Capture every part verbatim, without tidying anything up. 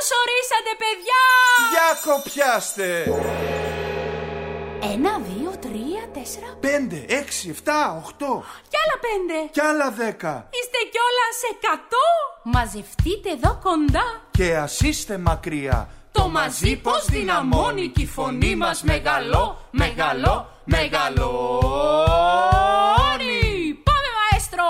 Καλώς ορίσατε, παιδιά! Για κοπιάστε! Ένα, δύο, τρία, τέσσερα... Πέντε, έξι, εφτά, οχτώ... Κι άλλα πέντε... Κι άλλα δέκα... Είστε κιόλας εκατό! Μαζευτείτε εδώ κοντά... Και ας είστε μακριά... Το μαζί πως δυναμώνει κι η φωνή μας μεγαλώ, μεγαλώ, μεγαλώνει. Πάμε, μαέστρο!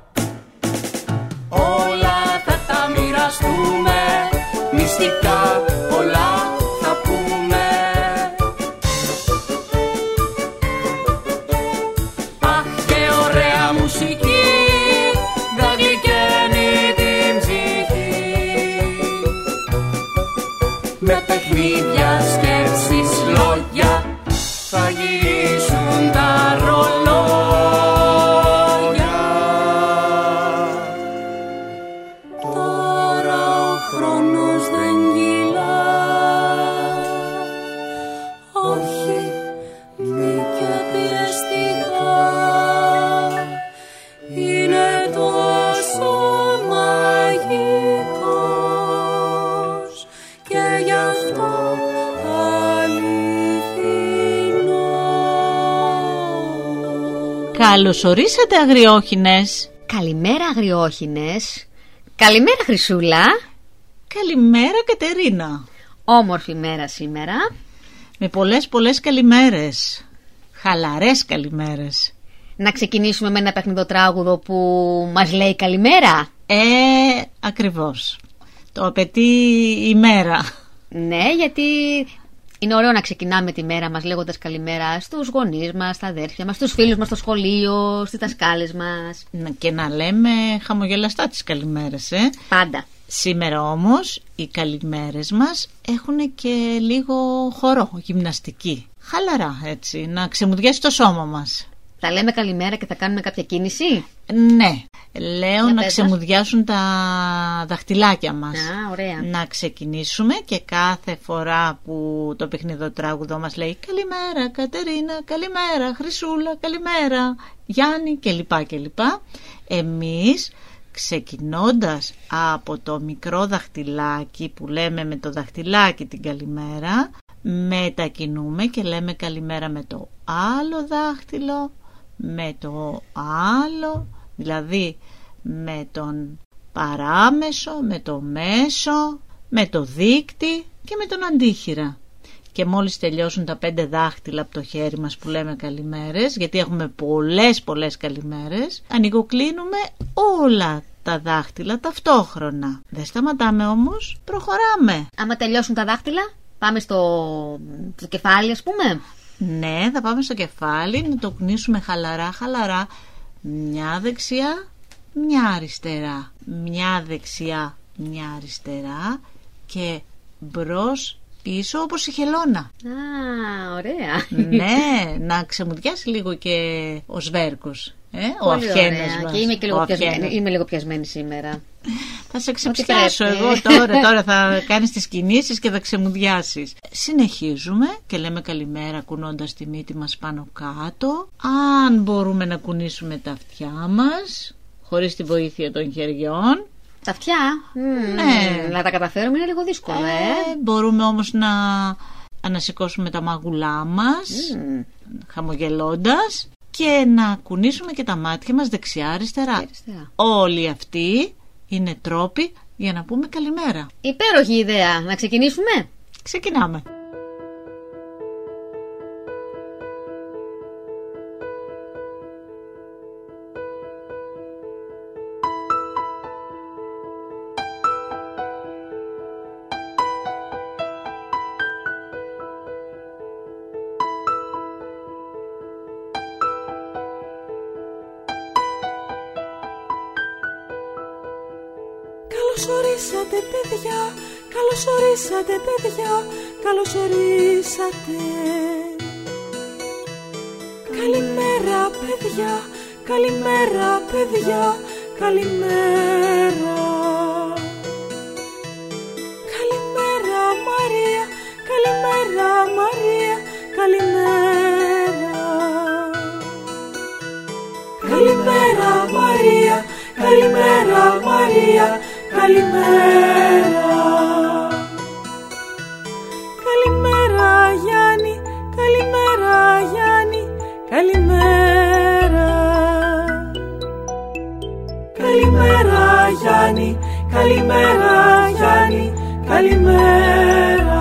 Όλα θα τα μοιραστούμε, μυστικά πολλά θα πούμε. Αχ, και ωραία μουσική, θα γλυκαίνει την ψυχή. Με παιχνίδια, σκέψεις, λόγια, θα γυρίσουν τα ρολόγια. Τώρα ο χρόνος δεν κυλά, όχι μη και πιεστικά. Είναι τόσο μαγικός και γι' αυτό αληθινό. Καλώς ορίσατε, αγριόχινες. Καλημέρα, αγριόχινες. Καλημέρα, Χρυσούλα. Καλημέρα, Κατερίνα. Όμορφη μέρα σήμερα. Με πολλές πολλές καλημέρες. Χαλαρές καλημέρες. Να ξεκινήσουμε με ένα παιχνιδοτράγουδο που μας λέει καλημέρα. Ε, ακριβώς. Το απαιτεί η μέρα. Ναι, γιατί είναι ωραίο να ξεκινάμε τη μέρα μας λέγοντας καλημέρα στους γονείς μας, στα αδέρφια μας, στους φίλους μας στο σχολείο, στις δασκάλες μας. Και να λέμε χαμογελαστά τις καλημέρες, ε. Πάντα. Σήμερα όμως οι καλημέρες μας έχουν και λίγο χορό, γυμναστική. Χαλαρά, έτσι, να ξεμουδιάσει το σώμα μας. Θα λέμε καλημέρα και θα κάνουμε κάποια κίνηση. Ναι, λέω Για να πες ξεμουδιάσουν τα δαχτυλάκια μας. Α, ωραία. Να ξεκινήσουμε και κάθε φορά που το παιχνιδοτράγουδο μας λέει καλημέρα Κατερίνα, καλημέρα Χρυσούλα, καλημέρα Γιάννη κλπ. κλπ. Εμείς ξεκινώντας από το μικρό δαχτυλάκι που λέμε με το δαχτυλάκι την καλημέρα, μετακινούμε και λέμε καλημέρα με το άλλο δάχτυλο, με το άλλο, δηλαδή με τον παράμεσο, με το μέσο, με το δείκτη και με τον αντίχειρα. Και μόλις τελειώσουν τα πέντε δάχτυλα από το χέρι μας που λέμε καλημέρες, γιατί έχουμε πολλές πολλές καλημέρες, ανοιγοκλίνουμε όλα τα δάχτυλα ταυτόχρονα. Δεν σταματάμε όμως, προχωράμε. Άμα τελειώσουν τα δάχτυλα, πάμε στο, στο κεφάλι, ας πούμε. Ναι, θα πάμε στο κεφάλι, να το κουνήσουμε χαλαρά χαλαρά. Μια δεξιά, μια αριστερά. Μια δεξιά, μια αριστερά. Και μπρος πίσω όπως η χελώνα. Α, ωραία. Ναι, να ξεμουδιάσει λίγο και ο σβέρκος, ε, ο αυχένος μας. Και είμαι, και λίγο πιασμένη, είμαι λίγο πιασμένη σήμερα. Θα σε ξεψιάσω εγώ τώρα, τώρα θα κάνεις τις κινήσεις και θα ξεμουδιάσεις. Συνεχίζουμε και λέμε καλημέρα κουνώντας τη μύτη μας πάνω κάτω. Αν μπορούμε να κουνήσουμε τα αυτιά μας χωρίς τη βοήθεια των χεριών. Τα αυτιά, mm, ναι. Να τα καταφέρουμε είναι λίγο δύσκολο, ε. ε Μπορούμε όμως να ανασηκώσουμε τα μάγουλά μας, mm. χαμογελώντας, και να κουνήσουμε και τα μάτια μας δεξιά-αριστερά. Όλοι αυτοί είναι τρόποι για να πούμε καλημέρα. Υπέροχη ιδέα. Να ξεκινήσουμε. Ξεκινάμε. Καλώς ορίσατε, παιδιά, καλώς ορίσατε, παιδιά, καλώς ορίσατε. Καλημέρα, παιδιά, καλημέρα, παιδιά, καλημέρα. Καλημέρα, Μαρία, καλημέρα, Μαρία, καλημέρα. Καλημέρα, Μαρία, καλημέρα, Μαρία, καλημέρα. καλημέρα.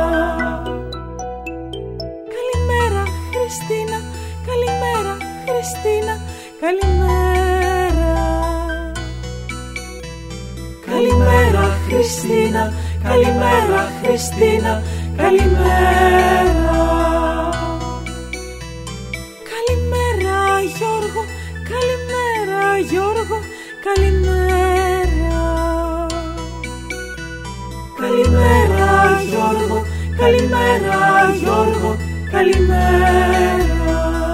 Καλημέρα Χριστίνα, καλημέρα Χριστίνα, καλημέρα. Καλημέρα Χριστίνα, καλημέρα Χριστίνα, καλημέρα. Καλημέρα Γιώργο, καλημέρα Γιώργο, καλημέρα. Καλημέρα Γιώργο, καλημέρα Γιώργο, καλημέρα.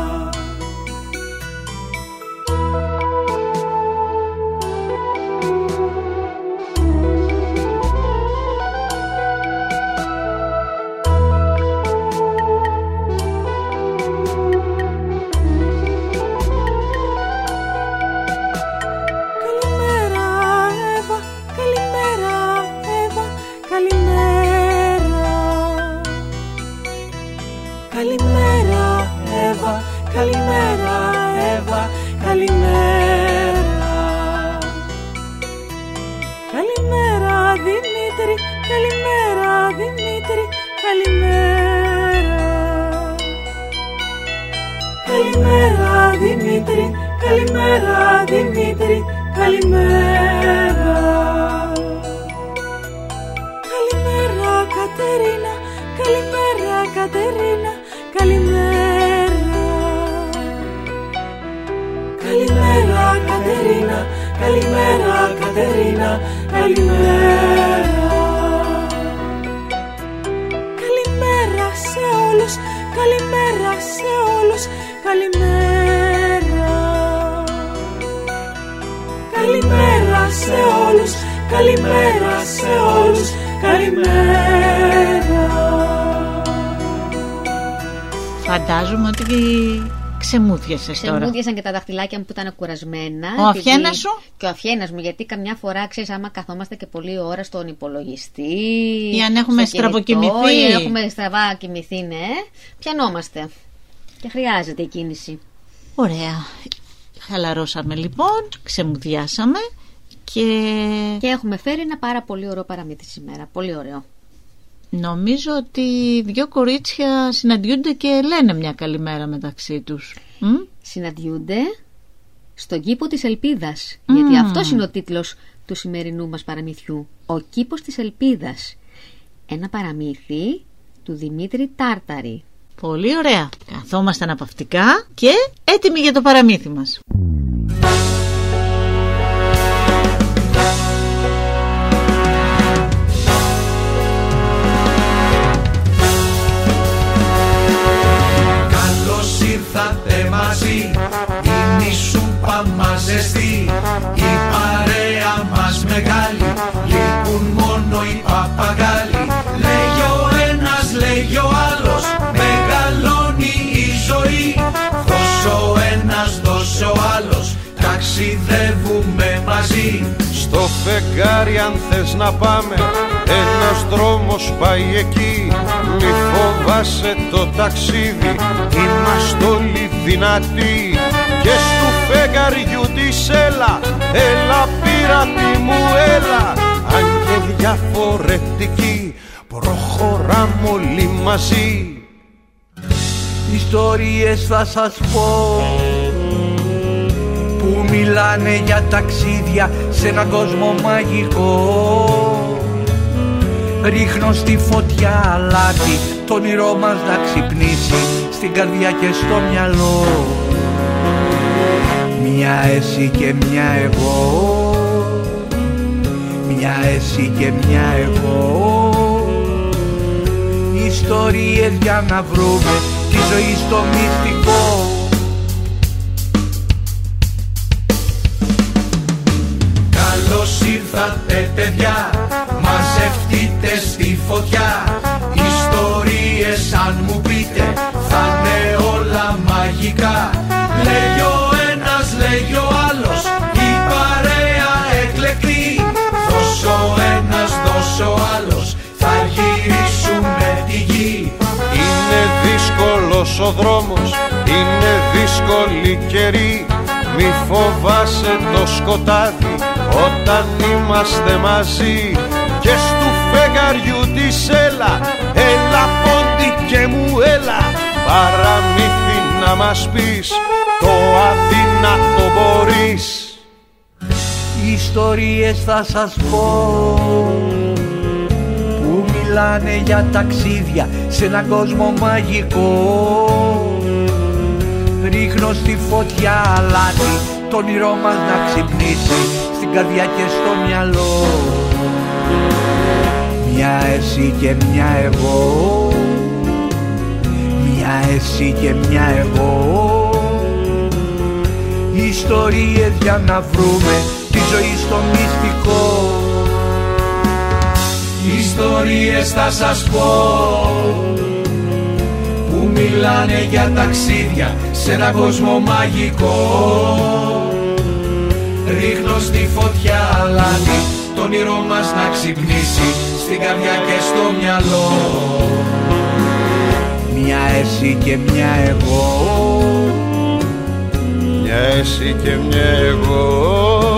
Φαντάζομαι ότι ξεμούδιασες τώρα. Ξεμούδιασαν και τα δαχτυλάκια μου που ήταν κουρασμένα. Ο αφιένας σου. Και ο αφιένας μου, γιατί καμιά φορά ξέρεις, άμα καθόμαστε και πολλή ώρα στον υπολογιστή. Ή αν έχουμε στραβοκοιμηθεί. Ή αν έχουμε στραβά κοιμηθεί, ναι. Πιανόμαστε. Και χρειάζεται η κίνηση. Ωραία. Χαλαρώσαμε λοιπόν, ξεμουδιάσαμε και... Και έχουμε φέρει ένα πάρα πολύ ωραίο παραμύθι σήμερα. Πολύ ωραίο. Νομίζω ότι δύο κορίτσια συναντιούνται και λένε μια καλημέρα μεταξύ τους. Μ? Συναντιούνται στον κήπο της Ελπίδας. Mm. Γιατί αυτός είναι ο τίτλος του σημερινού μας παραμυθιού. Ο κήπος της Ελπίδας. Ένα παραμύθι του Δημήτρη Τάρταρη. Πολύ ωραία. Καθόμαστε αναπαυτικά και έτοιμοι για το παραμύθι μας. Ήρθατε μαζί, είναι η σούπα μας ζεστή, η παρέα μας μεγάλη, λείπουν μόνο οι παπαγάλοι. Λέγει ο ένας, λέγει ο άλλος, μεγαλώνει η ζωή, δώσε ο ένας, δώσε ο άλλος, ταξιδεύουμε μαζί. Στο φεγγάρι αν θες να πάμε, ένας δρόμος πάει εκεί. Μη φοβάσαι το ταξίδι, είμαστε όλοι δυνατοί. Και στου φεγγαριού της έλα, έλα πειράτη μου έλα. Αν και διαφορετικοί, προχωράμε όλοι μαζί. Ιστορίες θα σας πω που μιλάνε για ταξίδια σε έναν κόσμο μαγικό. Ρίχνω στη φωτιά αλάτι, το όνειρό μας να ξυπνήσει στην καρδιά και στο μυαλό. Μια εσύ και μια εγώ, μια εσύ και μια εγώ. Ιστορίες για να βρούμε τη ζωή στο μυστικό. Καλώς ήρθατε παιδιά, μαζευτείτε στη φωτιά. Ιστορίες αν μου πείτε θα είναι όλα μαγικά. Λέγει ο ένας, λέγει ο άλλος, η παρέα εκλεκτή. Δώσε ο ένας, δώσε ο άλλος, θα γυρίσουμε τη γη. Είναι δύσκολος ο δρόμος, είναι δύσκολη καιρή. Μη φοβάσαι το σκοτάδι όταν είμαστε μαζί. Και στου φεγγαριού μας πεις, το αδύνατο μπορείς. Ιστορίες θα σας πω που μιλάνε για ταξίδια σε έναν κόσμο μαγικό. Ρίχνω στη φωτιά αλάτι, το όνειρό μας να ξυπνήσει στην καρδιά και στο μυαλό. Μια εσύ και μια εγώ, μια εσύ και μια εγώ. Ιστορίες για να βρούμε τη ζωή στο μυστικό. Ιστορίες θα σας πω που μιλάνε για ταξίδια σε έναν κόσμο μαγικό. Ρίχνω στη φωτιά αλάτι, το όνειρό μας να ξυπνήσει στην καρδιά και στο μυαλό. Μια εσύ και μια εγώ, μια εσύ και μια εγώ.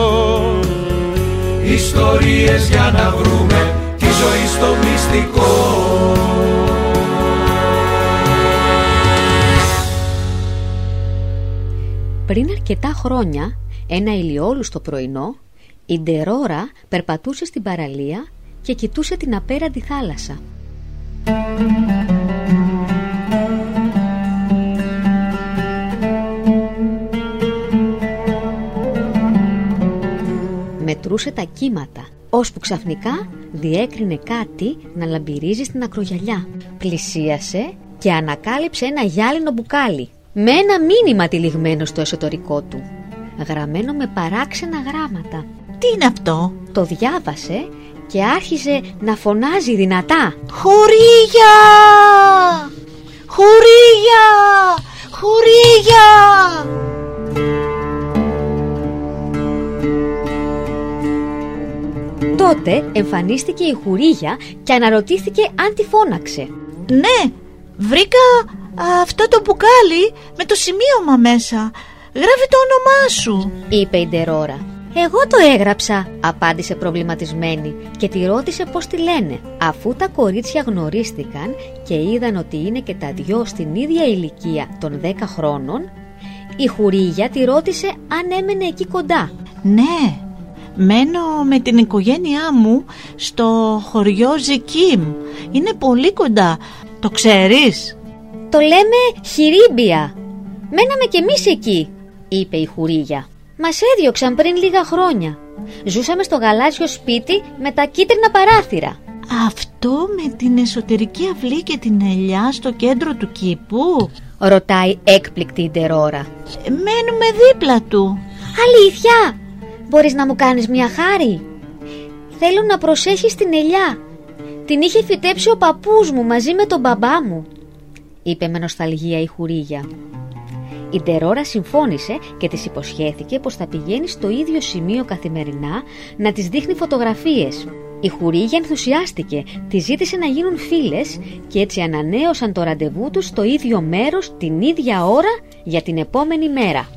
Ιστορίες για να βρούμε τη ζωή στο μυστικό. Πριν αρκετά χρόνια, ένα ηλιόλουστο πρωινό, η Ντερόρα περπατούσε στην παραλία και κοιτούσε την απέραντη θάλασσα. Μετρούσε τα κύματα, ώσπου ξαφνικά διέκρινε κάτι να λαμπυρίζει στην ακρογιαλιά. Πλησίασε και ανακάλυψε ένα γυάλινο μπουκάλι με ένα μήνυμα τυλιγμένο στο εσωτερικό του, γραμμένο με παράξενα γράμματα. Τι είναι αυτό? Το διάβασε και άρχισε να φωνάζει δυνατά. Χουρίγια! Χουρίγια! Χουρίγια! Τότε εμφανίστηκε η Χουρίγια και αναρωτήθηκε αν τη φώναξε. Ναι, βρήκα αυτό το μπουκάλι με το σημείωμα μέσα. Γράφει το όνομά σου, είπε η Ντερόρα. Εγώ το έγραψα, απάντησε προβληματισμένη και τη ρώτησε πώς τη λένε. Αφού τα κορίτσια γνωρίστηκαν και είδαν ότι είναι και τα δυο στην ίδια ηλικία των δέκα χρόνων, η Χουρίγια τη ρώτησε αν έμενε εκεί κοντά. Ναι, μένω με την οικογένειά μου στο χωριό Ζικίμ. Είναι πολύ κοντά, το ξέρεις? Το λέμε Χιρίμπια. Μέναμε κι εμείς εκεί, είπε η Χουρίγια. Μας έδιωξαν πριν λίγα χρόνια. Ζούσαμε στο γαλάζιο σπίτι με τα κίτρινα παράθυρα. Αυτό με την εσωτερική αυλή και την ελιά στο κέντρο του κήπου? Ρωτάει έκπληκτη η Ντερόρα. Μένουμε δίπλα του. Αλήθεια? Μπορείς να μου κάνεις μια χάρη? Θέλω να προσέχεις την ελιά. Την είχε φυτέψει ο παππούς μου μαζί με τον μπαμπά μου, είπε με νοσταλγία η Χουρίγια. Η Ντερόρα συμφώνησε και της υποσχέθηκε πως θα πηγαίνει στο ίδιο σημείο καθημερινά να της δείχνει φωτογραφίες. Η Χουρίγια ενθουσιάστηκε, της ζήτησε να γίνουν φίλες και έτσι ανανέωσαν το ραντεβού τους στο ίδιο μέρος την ίδια ώρα για την επόμενη μέρα.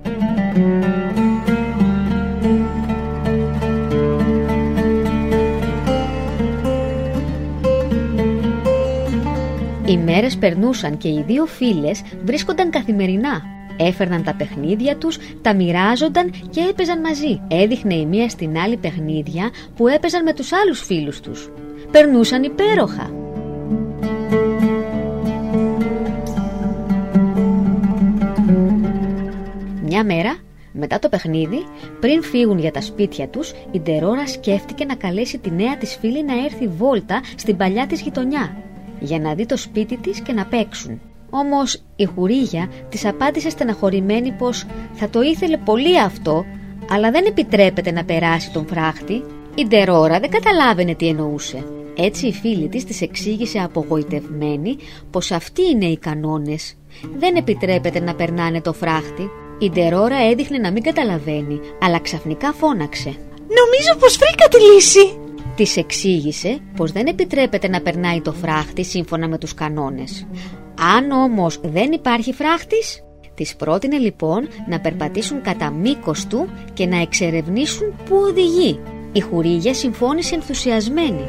Οι μέρες περνούσαν και οι δύο φίλες βρίσκονταν καθημερινά. Έφερναν τα παιχνίδια τους, τα μοιράζονταν και έπαιζαν μαζί. Έδειχνε η μία στην άλλη παιχνίδια που έπαιζαν με τους άλλους φίλους τους. Περνούσαν υπέροχα. Μια μέρα, μετά το παιχνίδι, πριν φύγουν για τα σπίτια τους, η Ντερόρα σκέφτηκε να καλέσει τη νέα της φίλη να έρθει βόλτα στην παλιά της γειτονιά για να δει το σπίτι της και να παίξουν. Όμως η Χουρίγια της απάντησε στεναχωρημένη πως θα το ήθελε πολύ αυτό, αλλά δεν επιτρέπεται να περάσει τον φράχτη. Η Ντερόρα δεν καταλάβαινε τι εννοούσε. Έτσι η φίλη της της εξήγησε απογοητευμένη πως αυτοί είναι οι κανόνες. Δεν επιτρέπεται να περνάνε το φράχτη. Η Ντερόρα έδειχνε να μην καταλαβαίνει, αλλά ξαφνικά φώναξε. Νομίζω πως βρήκα τη λύση. Της εξήγησε πως δεν επιτρέπεται να περνάει το φράχτη σύμφωνα με τους κανόνες. Αν όμως δεν υπάρχει φράχτης, της πρότεινε λοιπόν να περπατήσουν κατά μήκος του και να εξερευνήσουν πού οδηγεί. Η Χουρίγια συμφώνησε ενθουσιασμένη.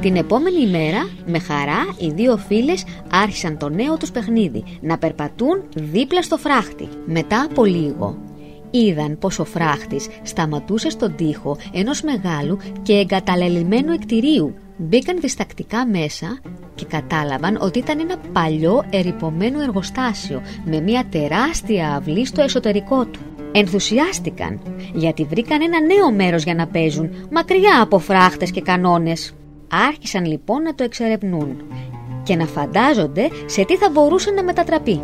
Την επόμενη ημέρα, με χαρά, οι δύο φίλες άρχισαν το νέο τους παιχνίδι, να περπατούν δίπλα στο φράχτη. Μετά από λίγο, είδαν πως ο φράχτης σταματούσε στον τοίχο ενός μεγάλου και εγκαταλελειμμένου εκτηρίου. Μπήκαν διστακτικά μέσα και κατάλαβαν ότι ήταν ένα παλιό ερειπωμένο εργοστάσιο με μια τεράστια αυλή στο εσωτερικό του. Ενθουσιάστηκαν γιατί βρήκαν ένα νέο μέρος για να παίζουν, μακριά από φράχτες και κανόνες. Άρχισαν λοιπόν να το εξερευνούν και να φαντάζονται σε τι θα μπορούσε να μετατραπεί.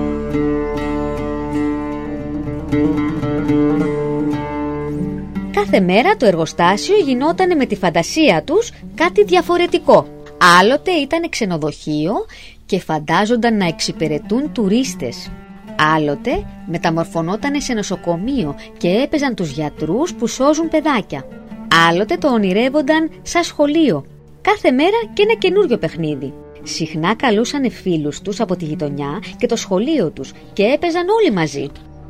Κάθε μέρα το εργοστάσιο γινότανε με τη φαντασία τους κάτι διαφορετικό. Άλλοτε ήταν ξενοδοχείο και φαντάζονταν να εξυπηρετούν τουρίστες. Άλλοτε μεταμορφωνότανε σε νοσοκομείο και έπαιζαν τους γιατρούς που σώζουν παιδάκια. Άλλοτε το ονειρεύονταν σαν σχολείο. Κάθε μέρα και ένα καινούριο παιχνίδι. Συχνά καλούσανε φίλους τους από τη γειτονιά και το σχολείο τους και έπαιζαν όλοι μαζί.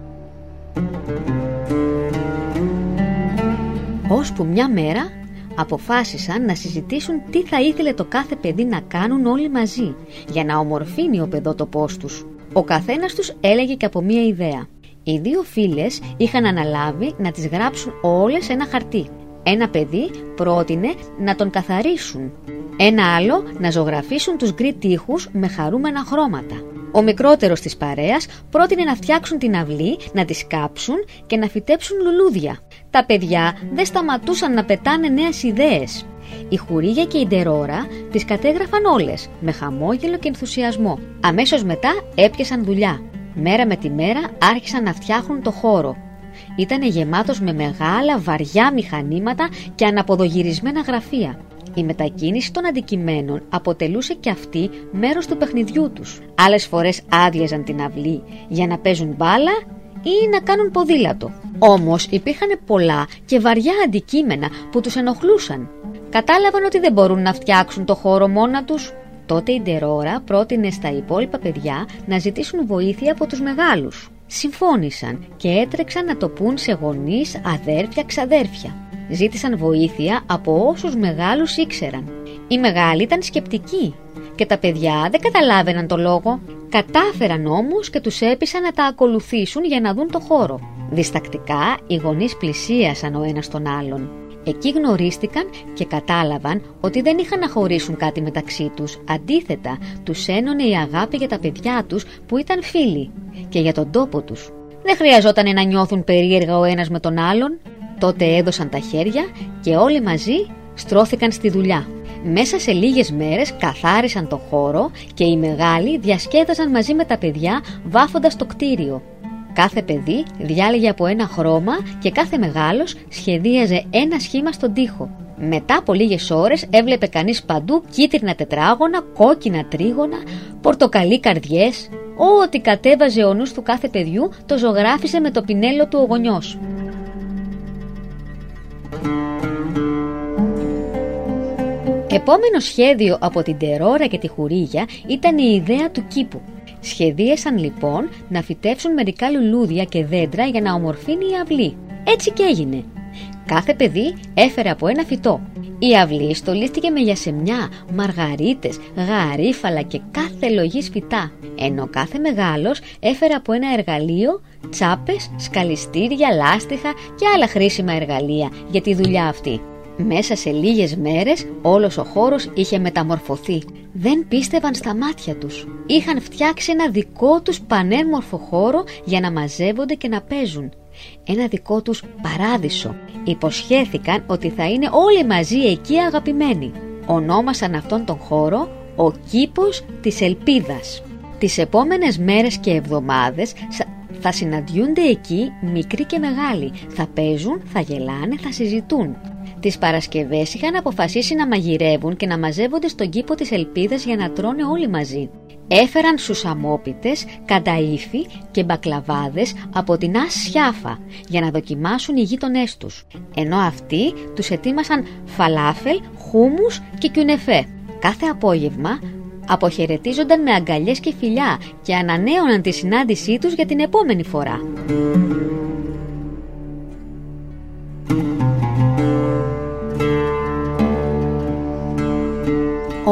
Ώσπου μια μέρα αποφάσισαν να συζητήσουν τι θα ήθελε το κάθε παιδί να κάνουν όλοι μαζί για να ομορφύνει ο παιδότοπός τους. Ο καθένας τους έλεγε και από μία ιδέα. Οι δύο φίλες είχαν αναλάβει να τις γράψουν όλες ένα χαρτί. Ένα παιδί πρότεινε να τον καθαρίσουν. Ένα άλλο να ζωγραφίσουν τους γκρι τοίχους με χαρούμενα χρώματα. Ο μικρότερος της παρέας πρότεινε να φτιάξουν την αυλή, να τη σκάψουν και να φυτέψουν λουλούδια. Τα παιδιά δεν σταματούσαν να πετάνε νέες ιδέες. Η Χουρίγια και η Ντερόρα τις κατέγραφαν όλες, με χαμόγελο και ενθουσιασμό. Αμέσως μετά έπιασαν δουλειά. Μέρα με τη μέρα άρχισαν να φτιάχνουν το χώρο. Ήτανε γεμάτος με μεγάλα βαριά μηχανήματα και αναποδογυρισμένα γραφεία. Η μετακίνηση των αντικειμένων αποτελούσε και αυτή μέρος του παιχνιδιού τους. Άλλες φορές άδειαζαν την αυλή για να παίζουν μπάλα ή να κάνουν ποδήλατο. Όμως υπήρχαν πολλά και βαριά αντικείμενα που τους ενοχλούσαν. Κατάλαβαν ότι δεν μπορούν να φτιάξουν το χώρο μόνα τους. Τότε η Ντερόρα πρότεινε στα υπόλοιπα παιδιά να ζητήσουν βοήθεια από τους μεγάλους. Συμφώνησαν και έτρεξαν να το πούν σε γονείς, αδέρφια, ξαδέρφια. Ζήτησαν βοήθεια από όσους μεγάλους ήξεραν. Οι μεγάλοι ήταν σκεπτικοί και τα παιδιά δεν καταλάβαιναν το λόγο. Κατάφεραν όμως και τους έπεισαν να τα ακολουθήσουν για να δουν το χώρο. Διστακτικά οι γονείς πλησίασαν ο ένας τον άλλον. Εκεί γνωρίστηκαν και κατάλαβαν ότι δεν είχαν να χωρίσουν κάτι μεταξύ τους. Αντίθετα, τους ένωνε η αγάπη για τα παιδιά τους που ήταν φίλοι και για τον τόπο τους. Δεν χρειαζόταν να νιώθουν περίεργα ο ένας με τον άλλον. Τότε έδωσαν τα χέρια και όλοι μαζί στρώθηκαν στη δουλειά. Μέσα σε λίγες μέρες καθάρισαν το χώρο και οι μεγάλοι διασκέδαζαν μαζί με τα παιδιά βάφοντας το κτίριο. Κάθε παιδί διάλεγε από ένα χρώμα και κάθε μεγάλος σχεδίαζε ένα σχήμα στον τοίχο. Μετά από λίγες ώρες έβλεπε κανείς παντού κίτρινα τετράγωνα, κόκκινα τρίγωνα, πορτοκαλί καρδιές. Ό,τι κατέβαζε ο νους του κάθε παιδιού το ζωγράφιζε με το πινέλο του ο γονιός. Επόμενο σχέδιο από την Ντερόρα και τη Χουρίγια ήταν η ιδέα του κήπου. Σχεδίασαν λοιπόν να φυτέψουν μερικά λουλούδια και δέντρα για να ομορφύνει η αυλή. Έτσι και έγινε. Κάθε παιδί έφερε από ένα φυτό. Η αυλή στολίστηκε με γιασεμιά, μαργαρίτες, γαρίφαλα και κάθε λογής φυτά. Ενώ κάθε μεγάλος έφερε από ένα εργαλείο τσάπες, σκαλιστήρια, λάστιχα και άλλα χρήσιμα εργαλεία για τη δουλειά αυτή. Μέσα σε λίγες μέρες όλος ο χώρος είχε μεταμορφωθεί. Δεν πίστευαν στα μάτια τους. Είχαν φτιάξει ένα δικό τους πανέμορφο χώρο για να μαζεύονται και να παίζουν. Ένα δικό τους παράδεισο. Υποσχέθηκαν ότι θα είναι όλοι μαζί εκεί αγαπημένοι. Ονόμασαν αυτόν τον χώρο ο κήπος της Ελπίδας. Τις επόμενες μέρες και εβδομάδες θα συναντιούνται εκεί μικροί και μεγάλοι. Θα παίζουν, θα γελάνε, θα συζητούν. Τις Παρασκευές είχαν αποφασίσει να μαγειρεύουν και να μαζεύονται στον κήπο της Ελπίδας για να τρώνε όλοι μαζί. Έφεραν σουσαμόπιτες, κανταΐφι και μπακλαβάδες από την Ας-Σιάφα για να δοκιμάσουν οι γείτονές τους. Ενώ αυτοί τους ετοίμασαν φαλάφελ, χούμους και κιουνεφέ. Κάθε απόγευμα αποχαιρετίζονταν με αγκαλιές και φιλιά και ανανέωναν τη συνάντησή τους για την επόμενη φορά.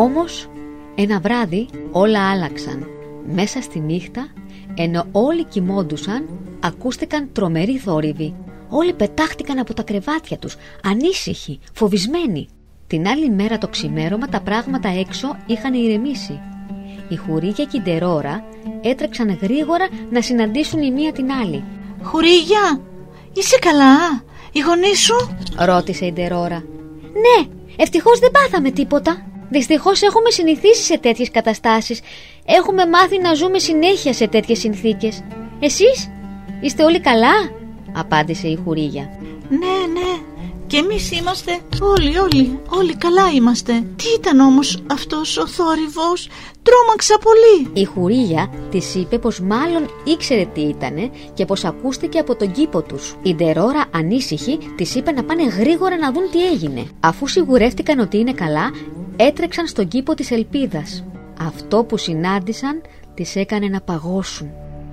Όμως ένα βράδυ όλα άλλαξαν. Μέσα στη νύχτα, ενώ όλοι κοιμόντουσαν, ακούστηκαν τρομεροί θόρυβοι. Όλοι πετάχτηκαν από τα κρεβάτια τους, ανήσυχοι, φοβισμένοι. Την άλλη μέρα το ξημέρωμα τα πράγματα έξω είχαν ηρεμήσει. Η Χουρίγια και η Ντερόρα έτρεξαν γρήγορα να συναντήσουν η μία την άλλη. «Χουρίγια, είσαι καλά? Οι γονείς σου?» ρώτησε η Ντερόρα. «Ναι, ευτυχώς δεν πάθαμε τίποτα. Δυστυχώς έχουμε συνηθίσει σε τέτοιες καταστάσεις. Έχουμε μάθει να ζούμε συνέχεια σε τέτοιες συνθήκες. Εσείς, είστε όλοι καλά?» απάντησε η Χουρίγια. «Ναι, ναι, και εμείς είμαστε όλοι, όλοι, όλοι καλά είμαστε. Τι ήταν όμως αυτός ο θόρυβος? Τρόμαξα πολύ». Η Χουρίγια της είπε πως μάλλον ήξερε τι ήτανε και πως ακούστηκε από τον κήπο τους. Η Ντερόρα, ανήσυχη, της είπε να πάνε γρήγορα να δουν τι έγινε. Αφού σιγουρεύτηκαν ότι είναι καλά, έτρεξαν στον κήπο της Ελπίδας. Αυτό που συνάντησαν τις έκανε να παγώσουν.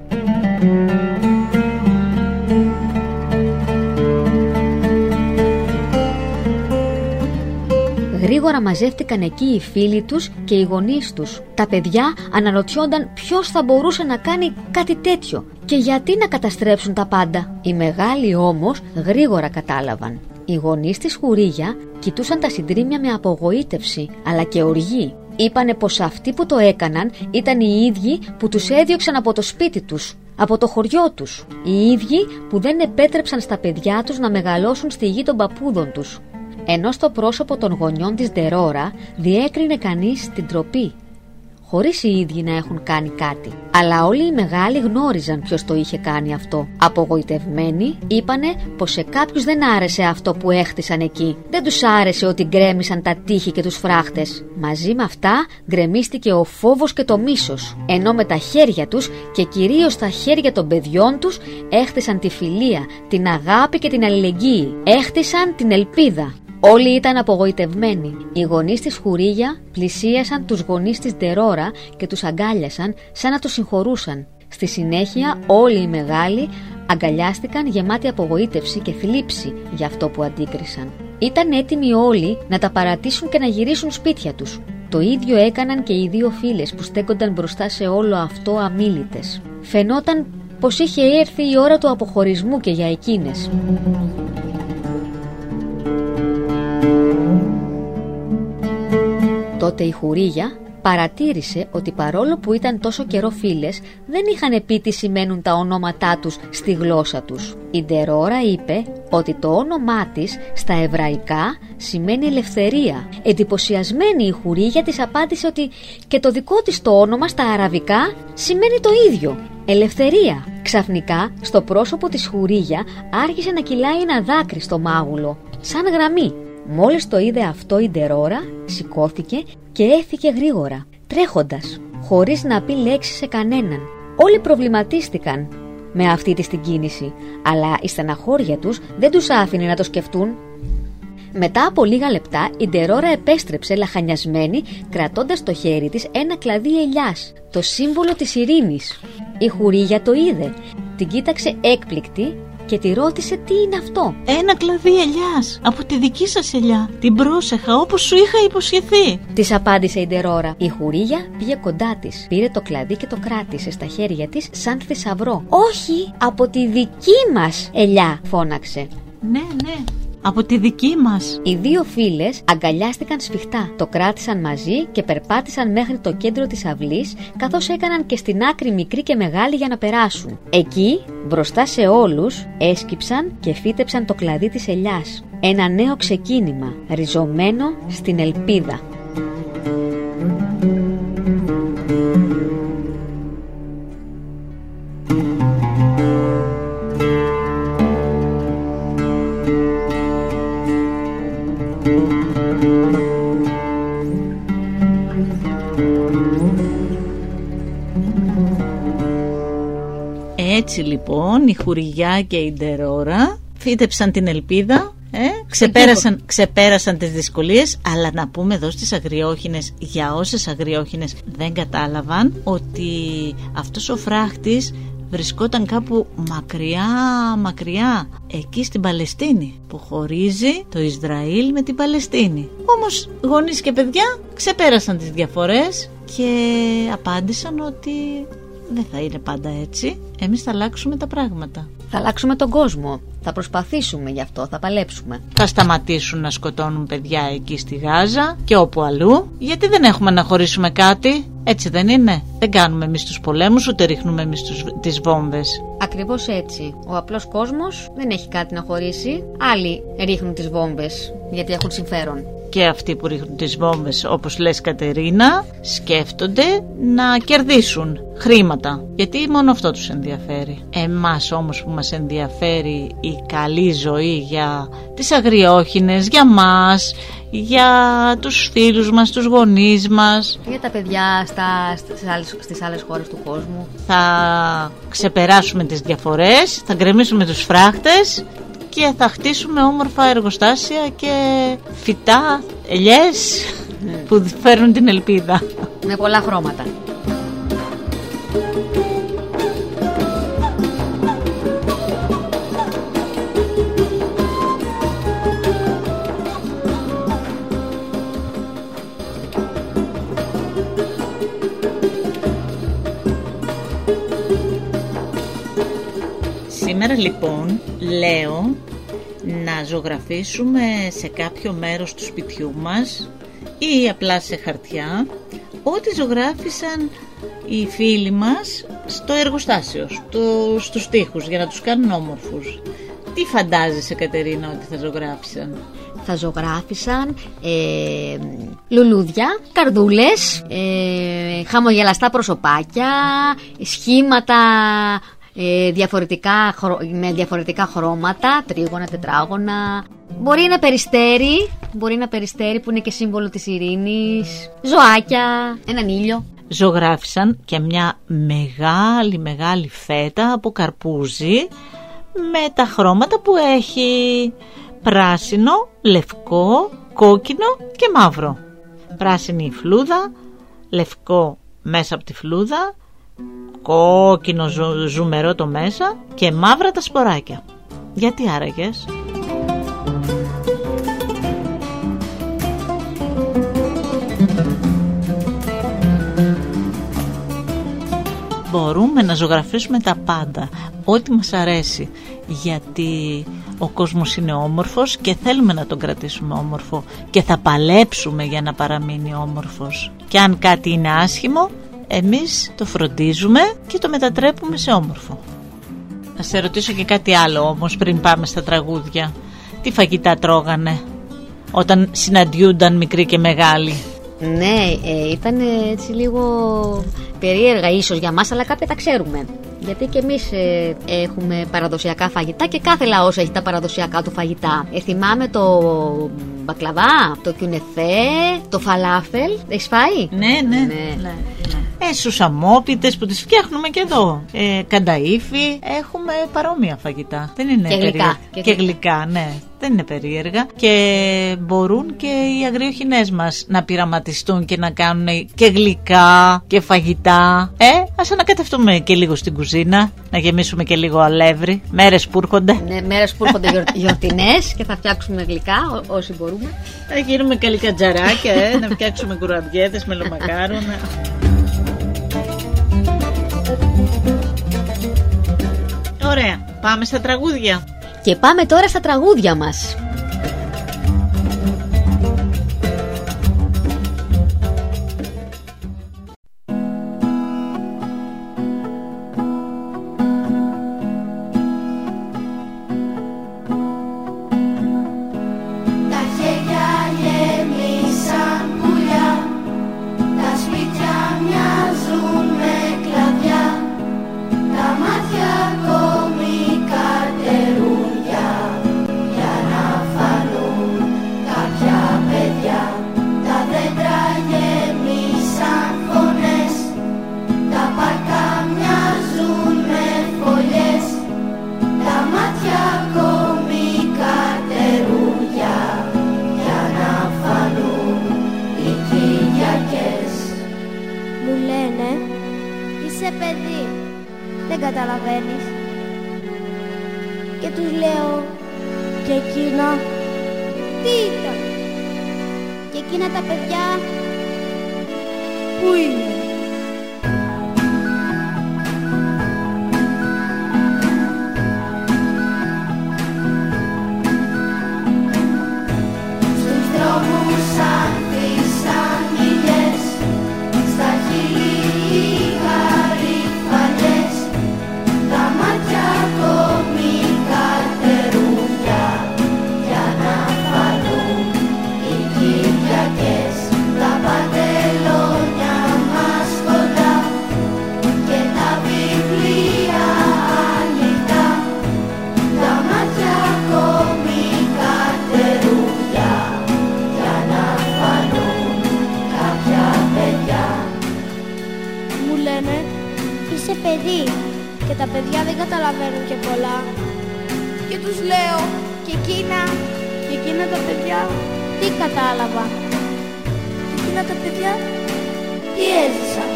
Γρήγορα μαζεύτηκαν εκεί οι φίλοι τους και οι γονείς τους. Τα παιδιά αναρωτιόνταν ποιος θα μπορούσε να κάνει κάτι τέτοιο και γιατί να καταστρέψουν τα πάντα. Οι μεγάλοι όμως γρήγορα κατάλαβαν. Οι γονείς της Χουρίγια κοιτούσαν τα συντρίμμια με απογοήτευση αλλά και οργή. Είπανε πως αυτοί που το έκαναν ήταν οι ίδιοι που τους έδιωξαν από το σπίτι τους, από το χωριό τους. Οι ίδιοι που δεν επέτρεψαν στα παιδιά τους να μεγαλώσουν στη γη των παππούδων τους. Ενώ στο πρόσωπο των γονιών της Ντερόρα διέκρινε κανείς την τροπή, χωρίς οι ίδιοι να έχουν κάνει κάτι. Αλλά όλοι οι μεγάλοι γνώριζαν ποιος το είχε κάνει αυτό. Απογοητευμένοι είπανε πως σε κάποιους δεν άρεσε αυτό που έχτισαν εκεί. Δεν τους άρεσε ότι γκρέμισαν τα τείχη και τους φράχτες. Μαζί με αυτά γκρεμίστηκε ο φόβος και το μίσος. Ενώ με τα χέρια τους και κυρίως τα χέρια των παιδιών τους έχτισαν τη φιλία, την αγάπη και την αλληλεγγύη. Έχτισαν την ελπίδα. Όλοι ήταν απογοητευμένοι. Οι γονείς της Χουρίγια πλησίασαν τους γονείς της Ντερόρα και τους αγκάλιασαν σαν να τους συγχωρούσαν. Στη συνέχεια όλοι οι μεγάλοι αγκαλιάστηκαν γεμάτοι απογοήτευση και θλίψη για αυτό που αντίκρισαν. Ήταν έτοιμοι όλοι να τα παρατήσουν και να γυρίσουν σπίτια τους. Το ίδιο έκαναν και οι δύο φίλες που στέκονταν μπροστά σε όλο αυτό αμίλητες. Φαινόταν πως είχε έρθει η ώρα του αποχωρισμού και για εκείνες. Τότε η Χουρίγια παρατήρησε ότι παρόλο που ήταν τόσο καιρό φίλες, δεν είχαν πει τι σημαίνουν τα ονόματά τους στη γλώσσα τους. Η Ντερόρα είπε ότι το όνομά της στα εβραϊκά σημαίνει ελευθερία. Εντυπωσιασμένη η Χουρίγια της απάντησε ότι και το δικό της το όνομα στα αραβικά σημαίνει το ίδιο, ελευθερία. Ξαφνικά στο πρόσωπο της Χουρίγια άρχισε να κυλάει ένα δάκρυ στο μάγουλο, σαν γραμμή. Μόλις το είδε αυτό η Ντερόρα σηκώθηκε και έφυγε γρήγορα, τρέχοντας, χωρίς να πει λέξη σε κανέναν. Όλοι προβληματίστηκαν με αυτή της την κίνηση, αλλά η στεναχώρια τους δεν τους άφηνε να το σκεφτούν. Μετά από λίγα λεπτά η Ντερόρα επέστρεψε λαχανιασμένη, κρατώντας στο χέρι της ένα κλαδί ελιάς, το σύμβολο της ειρήνης. Η Χουρίγια το είδε, την κοίταξε έκπληκτη και τη ρώτησε τι είναι αυτό. «Ένα κλαδί ελιάς, από τη δική σας ελιά. Την πρόσεχα όπως σου είχα υποσχεθεί», της απάντησε η Ντερόρα. Η Χουρίγια πήγε κοντά της, πήρε το κλαδί και το κράτησε στα χέρια της σαν θησαυρό. «Όχι, από τη δική μας ελιά», φώναξε. «Ναι, ναι, από τη δική μας». Οι δύο φίλες αγκαλιάστηκαν σφιχτά, το κράτησαν μαζί και περπάτησαν μέχρι το κέντρο της αυλής, καθώς έκαναν και στην άκρη μικρή και μεγάλη για να περάσουν. Εκεί, μπροστά σε όλους, έσκυψαν και φύτεψαν το κλαδί της ελιάς. Ένα νέο ξεκίνημα, ριζωμένο στην ελπίδα. Έτσι λοιπόν η Χουριγιά και η Ντερόρα φύτεψαν την ελπίδα, ε, ξεπέρασαν, ξεπέρασαν τις δυσκολίες. Αλλά να πούμε εδώ στις αγριόχινες, για όσες αγριόχινες δεν κατάλαβαν, ότι αυτός ο φράχτης βρισκόταν κάπου μακριά μακριά, εκεί στην Παλαιστίνη, που χωρίζει το Ισραήλ με την Παλαιστίνη. Όμως γονείς και παιδιά ξεπέρασαν τις διαφορές και απάντησαν ότι δεν θα είναι πάντα έτσι. Εμείς θα αλλάξουμε τα πράγματα. Θα αλλάξουμε τον κόσμο. Θα προσπαθήσουμε γι' αυτό, θα παλέψουμε. Θα σταματήσουν να σκοτώνουν παιδιά εκεί στη Γάζα και όπου αλλού. Γιατί δεν έχουμε να χωρίσουμε κάτι? Έτσι δεν είναι? Δεν κάνουμε εμείς τους πολέμους, ούτε ρίχνουμε εμείς τους, τις βόμβες. Ακριβώς έτσι. Ο απλός κόσμος δεν έχει κάτι να χωρίσει. Άλλοι ρίχνουν τις βόμβες γιατί έχουν συμφέρον. Και αυτοί που ρίχνουν τις βόμβες, όπως λες Κατερίνα, σκέφτονται να κερδίσουν χρήματα. Γιατί μόνο αυτό τους ενδιαφέρει. Εμάς όμως που μας ενδιαφέρει η καλή ζωή για τις αγριόχινες, για μας, για τους φίλους μας, τους γονείς μας, για τα παιδιά στα, στις, άλλες, στις άλλες χώρες του κόσμου. Θα ξεπεράσουμε τις διαφορές, θα γκρεμίσουμε τους φράχτες και θα χτίσουμε όμορφα εργοστάσια και φυτά, ελιές mm. που φέρνουν την ελπίδα. Με πολλά χρώματα. Σήμερα λοιπόν λέω να ζωγραφίσουμε σε κάποιο μέρος του σπιτιού μας ή απλά σε χαρτιά ό,τι ζωγράφισαν οι φίλοι μας στο εργοστάσιο, στο, στους τοίχους, για να τους κάνουν όμορφους. Τι φαντάζεσαι, Κατερίνα, ότι θα ζωγράφισαν? Θα ζωγράφισαν ε, λουλούδια, καρδούλες, ε, χαμογελαστά προσωπάκια, σχήματα ε, διαφορετικά, με διαφορετικά χρώματα, τρίγωνα, τετράγωνα. Μπορεί ένα περιστέρι, μπορεί ένα περιστέρι που είναι και σύμβολο της ειρήνης, ζωάκια, έναν ήλιο. Ζωγράφισαν και μια μεγάλη μεγάλη φέτα από καρπούζι με τα χρώματα που έχει: πράσινο, λευκό, κόκκινο και μαύρο. Πράσινη η φλούδα, λευκό μέσα από τη φλούδα, κόκκινο ζου, ζουμερό το μέσα και μαύρα τα σποράκια. Γιατί άραγες? Μπορούμε να ζωγραφίσουμε τα πάντα, ό,τι μας αρέσει, γιατί ο κόσμος είναι όμορφος και θέλουμε να τον κρατήσουμε όμορφο και θα παλέψουμε για να παραμείνει όμορφος. Και αν κάτι είναι άσχημο, εμείς το φροντίζουμε και το μετατρέπουμε σε όμορφο. Θα σε ρωτήσω και κάτι άλλο όμως πριν πάμε στα τραγούδια. Τι φαγητά τρώγανε όταν συναντιούνταν μικροί και μεγάλοι? Ναι, ε, ήταν έτσι λίγο περίεργα ίσως για μας, αλλά κάποια τα ξέρουμε. Γιατί και εμείς ε, έχουμε παραδοσιακά φαγητά και κάθε λαός έχει τα παραδοσιακά του φαγητά. Ε, θυμάμαι το μπακλαβά, το κιουνεφέ, το φαλάφελ. Έχεις φάει? Ναι, ναι, ναι, ναι, ναι. Ε, σουσαμόπιτες που τις φτιάχνουμε και εδώ. Ε, κανταΐφι, έχουμε παρόμοια φαγητά. Δεν είναι και γλυκά. περίεργα. Και, και γλυκά, ναι. Δεν είναι περίεργα. Και μπορούν και οι αγριοχινές μας να πειραματιστούν και να κάνουν και γλυκά και φαγητά. Ε, ας ανακατευτούμε και λίγο στην κουζίνα, να γεμίσουμε και λίγο αλεύρι. Μέρες που έρχονται. Ναι, μέρες που έρχονται γιορ, γιορτινές και θα φτιάξουμε γλυκά ό, όσοι μπορούμε. Θα γίνουμε καλή κατζαράκια, ε, να φτιάξουμε κουραβιέδες με λομακάρονα. Ωραία, πάμε στα τραγούδια. Και πάμε τώρα στα τραγούδια μας. δεν καταλαβαίνεις. Και τους λέω, και εκείνα τι ήταν? Και εκείνα τα παιδιά πού είναι? Στους δρόμους άνθησαν ηλιές, στα χείλη γαριφαλιές, τα μάτια κομικά τερούγια για να φανούν οι Κυριακές, τα παντελόνια μας κοντά και τα βιβλία ανοιχτά, τα μάτια κομικά τερούγια για να φανούν κάποια παιδιά. Μου λένε, είσαι παιδί και τα παιδιά δεν καταλαβαίνουν και πολλά. Και τους λέω, και εκείνα, και εκείνα τα παιδιά τι κατάλαβα? Και εκείνα τα παιδιά τι έζησαν?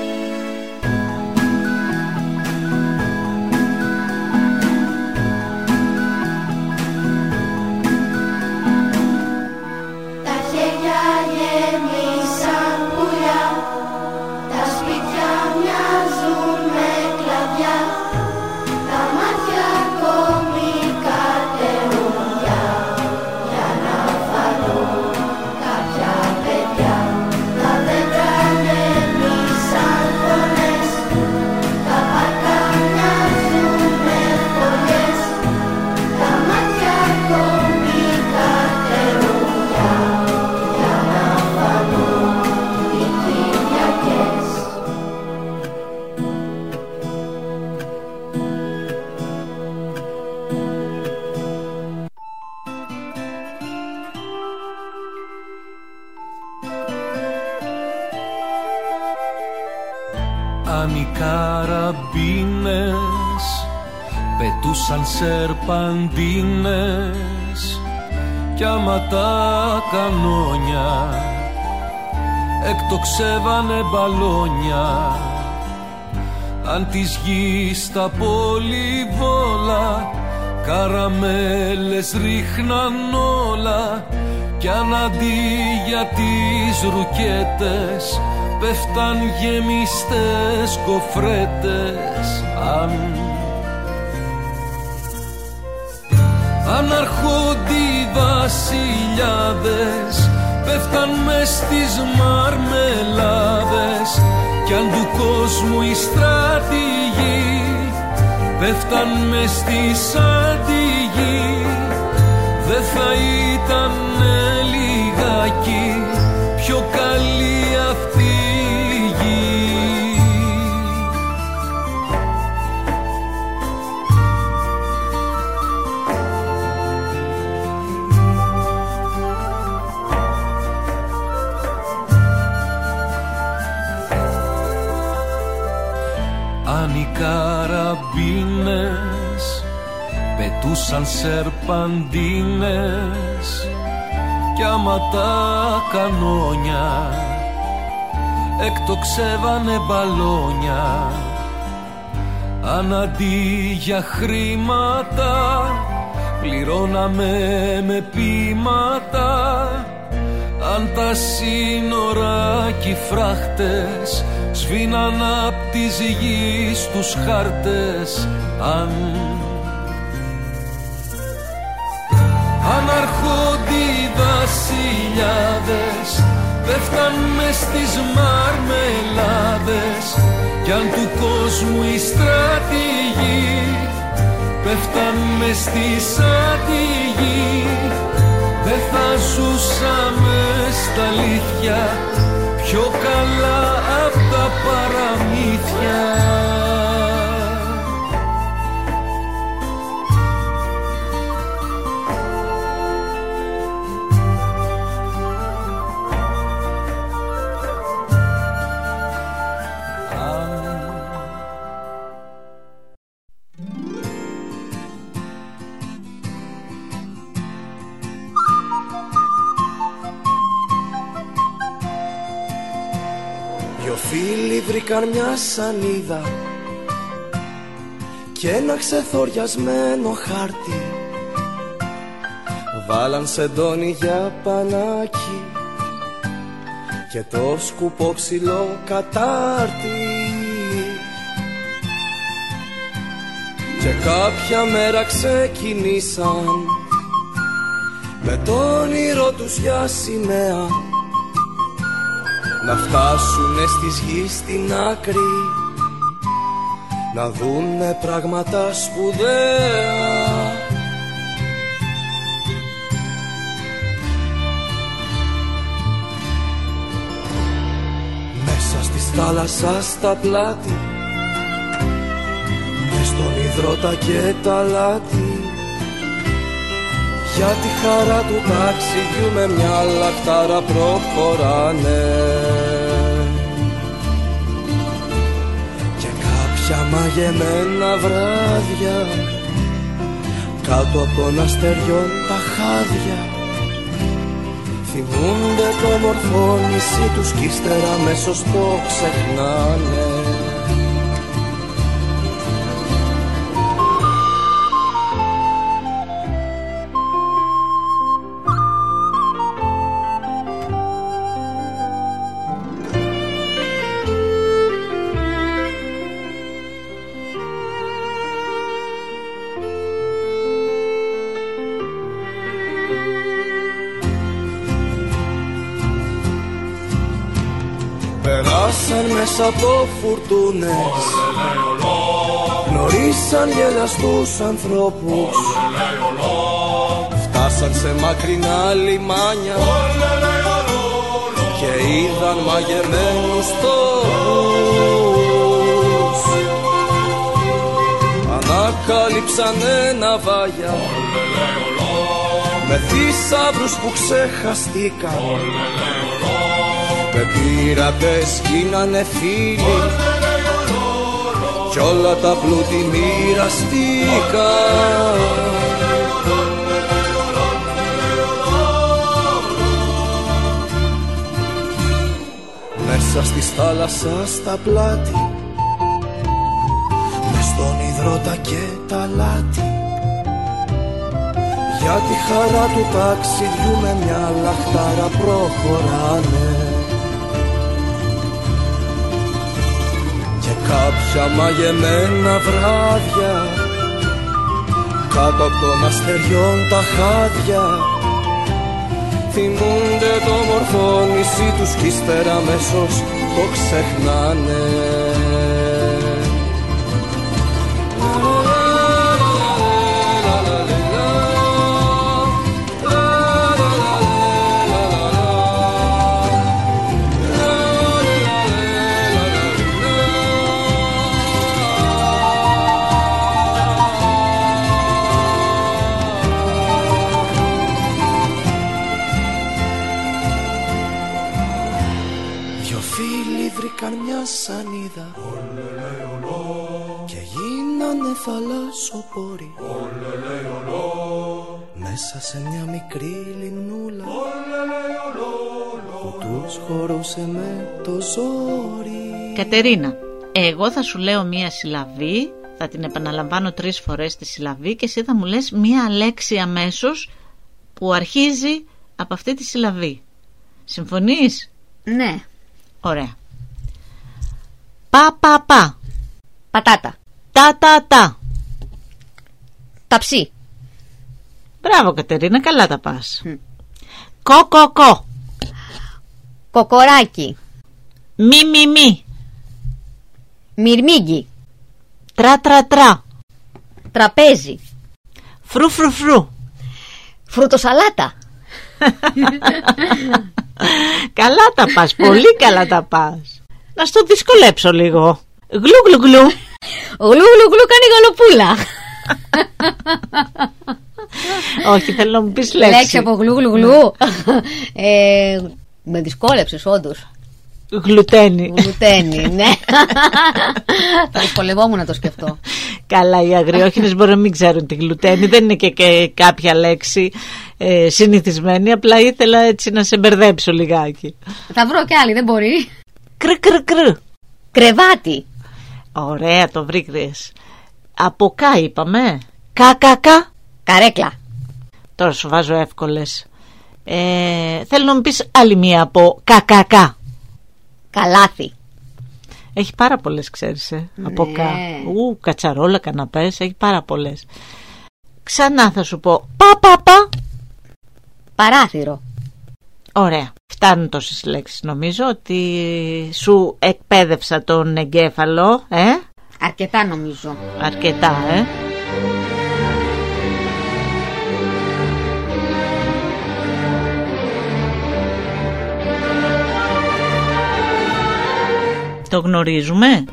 Τα χέρια γέμισαν πουλιά, τα σπίτια μοιάζουν με κλαδιά, τα μάτια κομικά τερούγια για να φανούν κάποια παιδιά. Τα δέντρα γέμισαν φωνές, τα πάρκα μοιάζουν με φωλιές, τα μάτια κομικά τερούγια για να φανούν οι Κυριακές. Αν οι καραμπίνες πετούσαν σερπαντίνες κι άμα τα κανόνια εκτοξεύανε μπαλόνια, αν της γης τα πολυβόλα καραμέλες ρίχναν όλα, κι αν αντί για τις ρουκέτες πέφταν γεμιστές κοφρέτες, αν αν αρχόνται οι βασιλιάδες πέφταν μες στις μαρμελάδες, κι αν του κόσμου οι στρατηγοί πέφταν μες στις αντιγοί, δεν θα ήταν λιγάκι πιο καλή αυτή η γη. Αν οι καραμπίνες πετούσαν σερπαντίνες κι άμα τα κανόνια εκτοξεύανε μπαλόνια, αν αντί για χρήματα πληρώναμε με ποίηματα, αν τα σύνορα κι οι φράχτες σβήναν απ' της γης τους χάρτες, αν αν αρχόνται οι βασιλιάδες πέφταν μες στις μαρμελάδες, κι αν του κόσμου οι στρατηγοί πέφταν μες στις αντιγοί, δεν θα ζούσαμε στα αλήθεια πιο καλά απ' τα παραμύθια. Δυο φίλοι βρήκαν μια σανίδα και ένα ξεθοριασμένο χάρτη βάλαν σεντόνι για πανάκι και το σκουπό ξυλό κατάρτι. Και κάποια μέρα ξεκινήσαν με το όνειρο τους για σημαία να φτάσουνε στις γης στην άκρη, να δούνε πράγματα σπουδαία. Μέσα στη θάλασσα στα πλάτη, μες στον υδρότα και τα λάτι, για τη χαρά του ταξιδιού με μια λαχτάρα προχωράνε. Και κάποια μαγεμένα βράδια κάτω από τον αστεριόν τα χάδια θυμούνται το μορφό νησί τους κι ύστερα αμέσως το ξεχνάνε. Περάσαν μέσα από φουρτούνες, γνωρίσαν γελαστούς ανθρώπους, φτάσαν σε μακρινά λιμάνια και είδαν μαγεμένους τόπους. Ανακάλυψανε ναυάγια με θησαύρους που ξεχαστήκαν, με πειρατές γίνανε φίλοι κι όλα τα πλούτη μοιραστήκαν. Μέσα στη θάλασσα στα πλάτη, μες στον υδρότα και τα λάτι, για τη χαρά του ταξιδιού με μια λαχτάρα προχωράνε. Κάποια μαγεμένα βράδια κάτω από τον αστεριόν τα χάδια θυμούνται το μορφό νησί τους κι ύστερα αμέσως το ξεχνάνε. Σανίδα και γίνανε θαλάσσοπόροι μέσα σε μια μικρή λιμνούλα που τους χωρούσε με το ζόρι. Κατερίνα, εγώ θα σου λέω μία συλλαβή, θα την επαναλαμβάνω τρεις φορές τη συλλαβή και εσύ θα μου λες μία λέξη αμέσως που αρχίζει από αυτή τη συλλαβή. Συμφωνείς? Ναι. Ωραία. Πα πα πα. Πατάτα. Τα τα τα. Ταψί. Μπράβο Κατερίνα, καλά τα πας. Mm. Κο κο κο. Κοκοράκι. Μη μη μη. Μυρμήγκι. Τρα τρα τρα. Τραπέζι. Φρου φρου φρου. Φρουτοσαλάτα. Καλά τα πας, πολύ καλά τα πας. Να στο δυσκολέψω λίγο. Γλου γλου γλου. Γλου γλου γλου κάνει γαλοπούλα. Όχι, θέλω να μου πεις λέξη. Λέξη από γλου γλου γλου. ε, Με δυσκόλεψες όντως. Γλουτένι. Γλουτένι, ναι. Θα δυσκολευόμουν να το σκεφτώ. Καλά, οι αγριόχινες μπορεί να μην ξέρουν τη γλουτένι. Δεν είναι και, και κάποια λέξη ε, συνηθισμένη. Απλά ήθελα έτσι να σε μπερδέψω λιγάκι. Θα βρω κι άλλη, δεν μπορεί. Κρ κρ κρ. Κρεβάτι. Ωραία, το βρήκες. Από κα είπαμε. Κα, κα, κα. Καρέκλα. Τώρα σου βάζω εύκολες. ε, Θέλω να μου πεις άλλη μία από κα, κα, κα. Καλάθι. Έχει πάρα πολλές, ξέρεις, ε, από Ναι. κα. Ου, κατσαρόλα, καναπές, έχει πάρα πολλές. Ξανά θα σου πω πα, πα, πα. Παράθυρο. Ωραία. Φτάνουν τόσες λέξεις. Νομίζω ότι σου εκπαίδευσα τον εγκέφαλο, ε? Αρκετά νομίζω. Αρκετά, ε? Το γνωρίζουμε?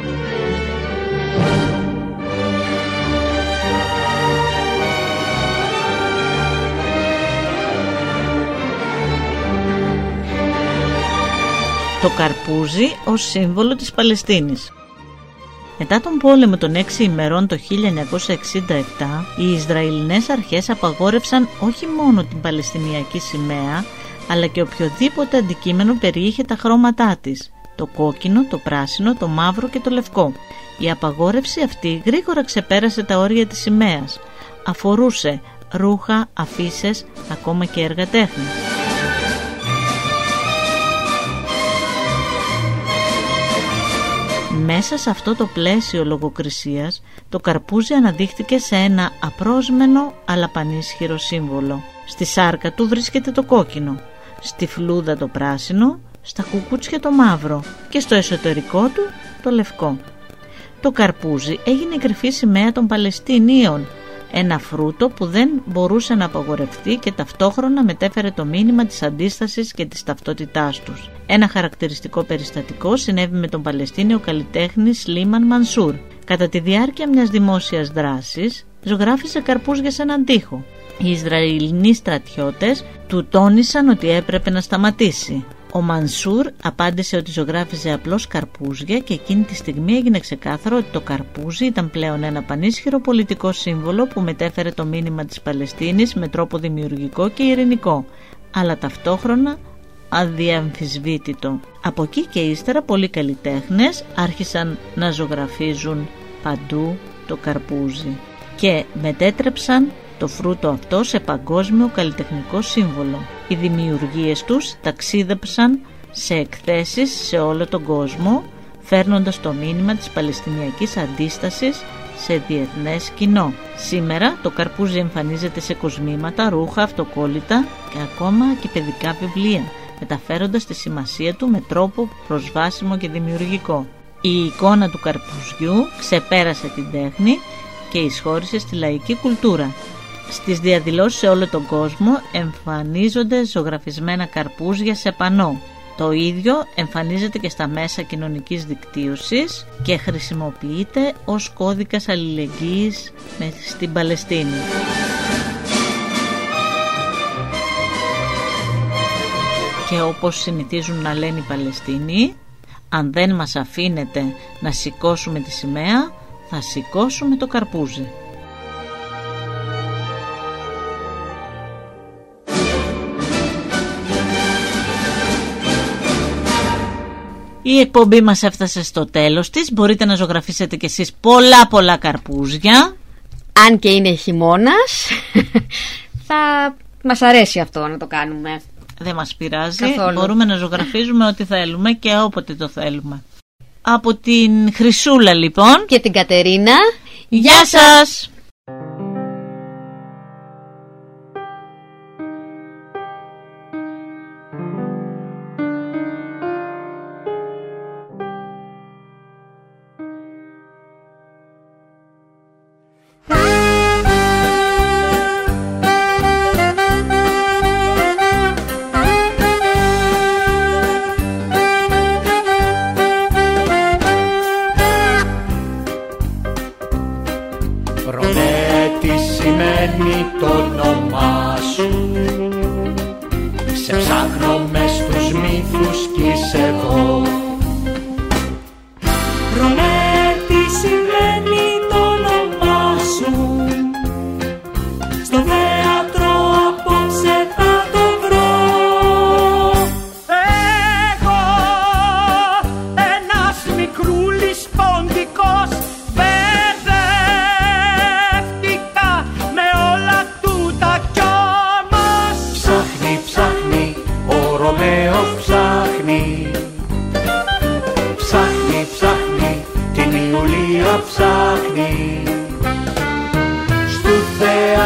Το καρπούζι ως σύμβολο της Παλαιστίνης. Μετά τον πόλεμο των έξι ημερών το χίλια εννιακόσια εξήντα επτά, οι Ισραηλινές αρχές απαγόρευσαν όχι μόνο την Παλαιστινιακή σημαία, αλλά και οποιοδήποτε αντικείμενο περιείχε τα χρώματά της, το κόκκινο, το πράσινο, το μαύρο και το λευκό. Η απαγόρευση αυτή γρήγορα ξεπέρασε τα όρια της σημαίας. Αφορούσε ρούχα, αφίσες, ακόμα και έργα τέχνης. Μέσα σε αυτό το πλαίσιο λογοκρισίας, το καρπούζι αναδείχθηκε σε ένα απρόσμενο αλλά πανίσχυρο σύμβολο. Στη σάρκα του βρίσκεται το κόκκινο, στη φλούδα το πράσινο, στα κουκούτσια το μαύρο και στο εσωτερικό του το λευκό. Το καρπούζι έγινε η κρυφή σημαία των Παλαιστινίων, ένα φρούτο που δεν μπορούσε να απαγορευτεί και ταυτόχρονα μετέφερε το μήνυμα της αντίστασης και της ταυτότητάς τους. Ένα χαρακτηριστικό περιστατικό συνέβη με τον Παλαιστίνιο καλλιτέχνη Σλίμαν Μανσούρ. Κατά τη διάρκεια μιας δημόσιας δράσης, ζωγράφισε καρπούζια σε έναν τοίχο. Οι Ισραηλινοί στρατιώτες του τόνισαν ότι έπρεπε να σταματήσει. Ο Μανσούρ απάντησε ότι ζωγράφιζε απλώς καρπούζια και εκείνη τη στιγμή έγινε ξεκάθαρο ότι το καρπούζι ήταν πλέον ένα πανίσχυρο πολιτικό σύμβολο που μετέφερε το μήνυμα της Παλαιστίνης με τρόπο δημιουργικό και ειρηνικό, αλλά ταυτόχρονα αδιαμφισβήτητο. Από εκεί και ύστερα πολλοί καλλιτέχνες άρχισαν να ζωγραφίζουν παντού το καρπούζι και μετέτρεψαν το φρούτο αυτό σε παγκόσμιο καλλιτεχνικό σύμβολο. Οι δημιουργίες τους ταξίδεψαν σε εκθέσεις σε όλο τον κόσμο, φέρνοντας το μήνυμα της Παλαιστινιακής αντίστασης σε διεθνές κοινό. Σήμερα το καρπούζι εμφανίζεται σε κοσμήματα, ρούχα, αυτοκόλλητα και ακόμα και παιδικά βιβλία, μεταφέροντας τη σημασία του με τρόπο προσβάσιμο και δημιουργικό. Η εικόνα του καρπουζιού ξεπέρασε την τέχνη και εισχώρησε στη λαϊκή κουλτούρα. Στις διαδηλώσεις σε όλο τον κόσμο εμφανίζονται ζωγραφισμένα καρπούζια σε πανό. Το ίδιο εμφανίζεται και στα μέσα κοινωνικής δικτύωσης και χρησιμοποιείται ως κώδικας αλληλεγγύης στην Παλαιστίνη. Και όπως συνηθίζουν να λένε οι Παλαιστίνοι, αν δεν μας αφήνετε να σηκώσουμε τη σημαία, θα σηκώσουμε το καρπούζι. Η εκπομπή μας έφτασε στο τέλος της. Μπορείτε να ζωγραφίσετε κι εσείς πολλά πολλά καρπούζια. Αν και είναι χειμώνας, θα μας αρέσει αυτό να το κάνουμε. Δεν μας πειράζει. Καθόλου. Μπορούμε να ζωγραφίζουμε ό,τι θέλουμε και όποτε το θέλουμε. Από την Χρυσούλα λοιπόν και την Κατερίνα, γεια σας! Το όνομά σου σε ψάχνω μες στους μύθους κι είσαι εδώ. Ρονέ, τι σημαίνει το όνομά σου? Στο θέατρο απόψε θα το βρω. Εγώ, ένας μικρούλης ποντικός, μπερδεμένος,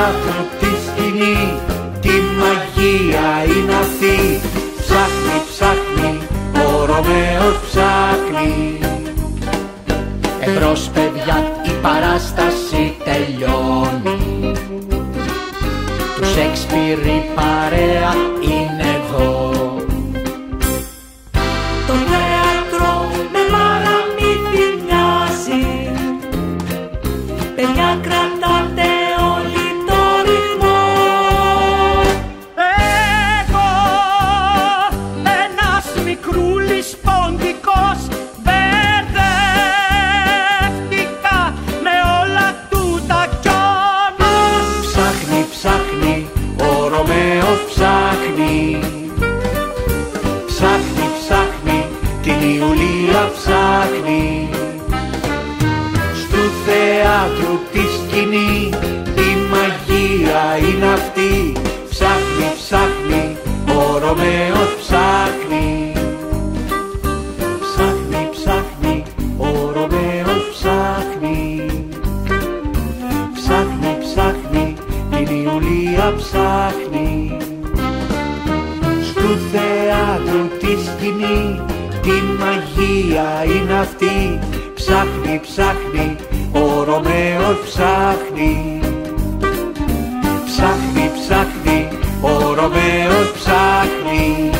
θέατρο τη σκηνή, τη μαγεία είναι αυτή. Ψάχνει, ψάχνει, ο Ρωμαίος ψάχνει. Εμπρός παιδιά, η παράσταση τελειώνει. Του Σέξπιρ η παρέα είναι εδώ. Το θέατρο με παραμύθι μοιάζει. Παιδιά, κρατάτε όλοι το ρυθμό. Εγώ, ένας μικρούλης ποντικός, μπερδεύτηκα με όλα τούτα κι όμως. Ψάχνει, ψάχνει, ο Ρωμαίος ψάχνει. Ψάχνει, ψάχνει, την Ιουλία ψάχνει. Στου θεάτρου τη σκηνή, η μαγεία είναι αυτή. Ψάχνει, ψάχνει, ο Ρωμαίος ψάχνει. Ψάχνει, ψάχνει, ο Ρωμαίος ψάχνει. Ψάχνει, ψάχνει, την Ιουλία ψάχνει. Στου θεάτρου τη σκηνή, τη μαγεία είναι αυτή. Ψάχνει, ψάχνει, ο Ρωμαίος ψάχνει. Ψάχνει, ψάχνει, ο Ρωμαίος ψάχνει.